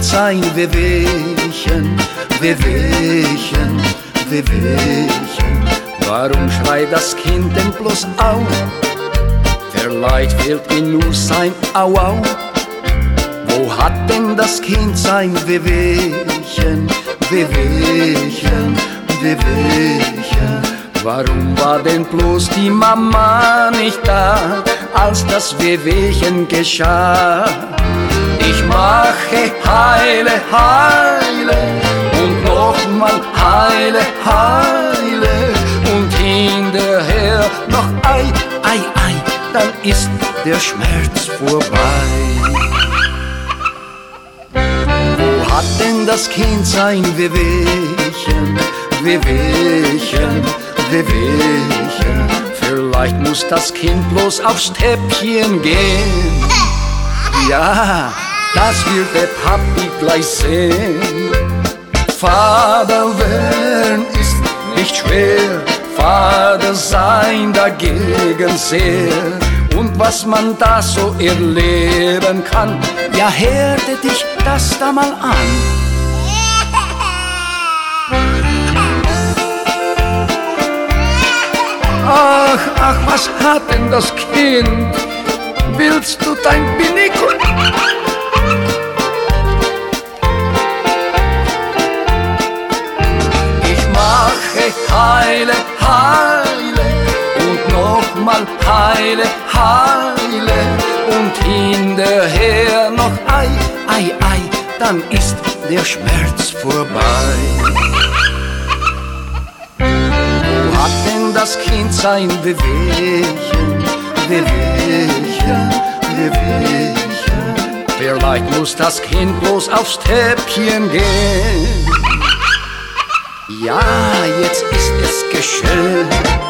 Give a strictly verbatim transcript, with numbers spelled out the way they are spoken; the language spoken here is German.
sein, Wehwehchen, Wehwehchen, Wehwehchen. Warum schreit das Kind denn bloß au? Vielleicht fehlt ihm nur sein Au-Au. Wo hat denn das Kind sein Wehwehchen, Wehwehchen, Wehwehchen? Warum war denn bloß die Mama nicht da, als das Wehwehchen geschah? Ich mache heile, heile und nochmal heile, heile und hinterher noch ei, ei, ei, dann ist der Schmerz vorbei. Wo hat denn das Kind sein Wehwehchen, Wehwehchen, Wehwehchen? Vielleicht muss das Kind bloß aufs Treppchen gehen. Ja, das wird der Papi gleich sehen. Vater werden ist nicht schwer, Vater sein dagegen sehr. Und was man da so erleben kann, ja, hörte dich das da mal an. Ach, ach, was hat denn das Kind? Willst du dein Binnekel? Ich mache heile, heile und nochmal heile, heile und hinterher noch ei, ei, ei, dann ist der Schmerz vorbei. Wo hat denn das Kind sein Wehwehchen, Wehwehchen, Wehwehchen? Vielleicht muss das Kind bloß aufs Treppchen gehen. Ja, jetzt ist es geschehen.